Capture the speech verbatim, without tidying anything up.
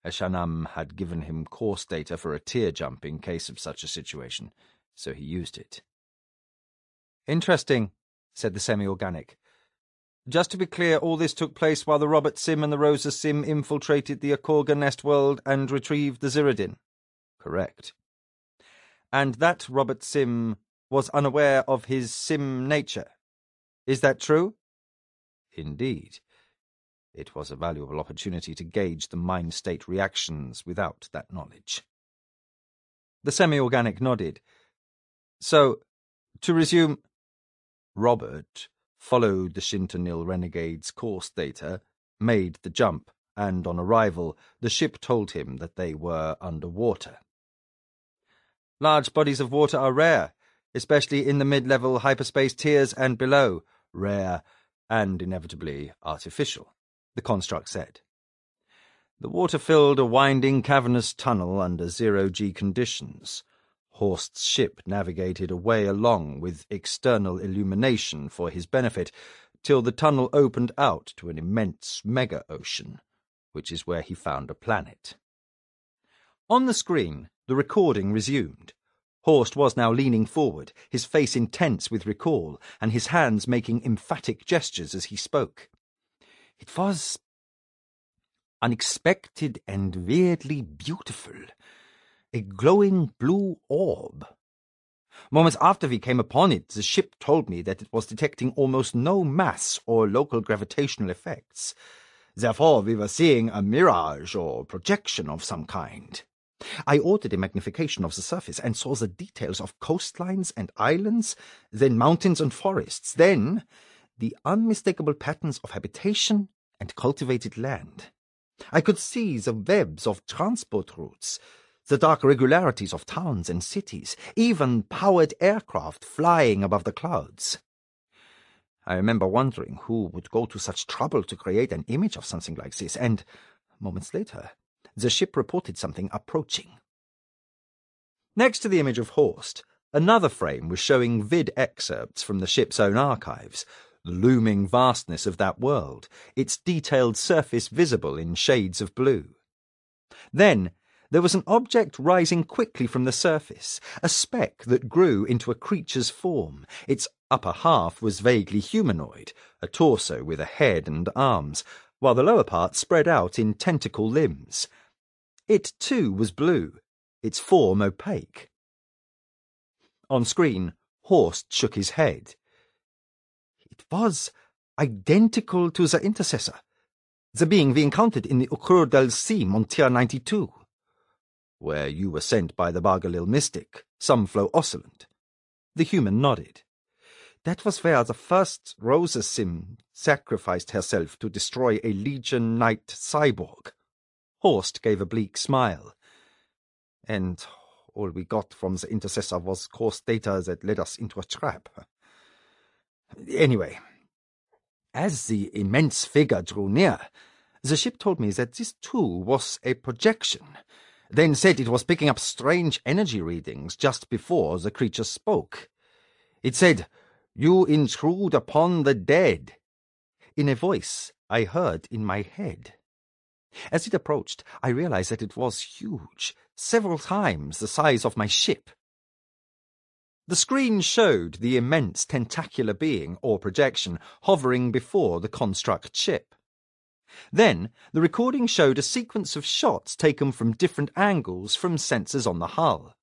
Eshannam had given him course data for a tier jump in case of such a situation, so he used it. "Interesting," said the semi-organic. "Just to be clear, all this took place while the Robert Sim and the Rosa Sim infiltrated the Akorga Nest world and retrieved the Zirridin." "Correct." "And that Robert Sim was unaware of his Sim nature. Is that true?" "Indeed. It was a valuable opportunity to gauge the mind-state reactions without that knowledge." The semi-organic nodded. "So, to resume, Robert followed the Shintanil Renegade's course data, made the jump, and on arrival, the ship told him that they were underwater. Large bodies of water are rare, especially in the mid-level hyperspace tiers and below. Rare and inevitably artificial, the construct said. The water filled a winding cavernous tunnel under zero-G conditions. Horst's ship navigated a way along with external illumination for his benefit, till the tunnel opened out to an immense mega-ocean, which is where he found a planet. On the screen, the recording resumed. Horst was now leaning forward, his face intense with recall, and his hands making emphatic gestures as he spoke. "It was unexpected and weirdly beautiful. A glowing blue orb. Moments after we came upon it, the ship told me that it was detecting almost no mass or local gravitational effects. Therefore, we were seeing a mirage or projection of some kind. I ordered a magnification of the surface and saw the details of coastlines and islands, then mountains and forests, then the unmistakable patterns of habitation and cultivated land. I could see the webs of transport routes, the dark regularities of towns and cities, even powered aircraft flying above the clouds. I remember wondering who would go to such trouble to create an image of something like this, and moments later, the ship reported something approaching." Next to the image of Horst, another frame was showing vid excerpts from the ship's own archives, the looming vastness of that world, its detailed surface visible in shades of blue. Then there was an object rising quickly from the surface, a speck that grew into a creature's form. Its upper half was vaguely humanoid, a torso with a head and arms, while the lower part spread out in tentacle limbs. It, too, was blue, its form opaque. On screen, Horst shook his head. "It was identical to the Intercessor, the being we encountered in the Ukur del Sim on Tier ninety-two. Where you were sent by the Bargalil Mystic, Sumflow Oscillant." The human nodded. "That was where the first Rosa Sim sacrificed herself to destroy a Legion Knight cyborg." Horst gave a bleak smile. "And all we got from the Intercessor was course data that led us into a trap. Anyway, as the immense figure drew near, the ship told me that this too was a projection, then said it was picking up strange energy readings just before the creature spoke. It said, 'You intrude upon the dead,' in a voice I heard in my head. As it approached, I realized that it was huge, several times the size of my ship." The screen showed the immense tentacular being, or projection, hovering before the construct ship. Then, the recording showed a sequence of shots taken from different angles from sensors on the hull.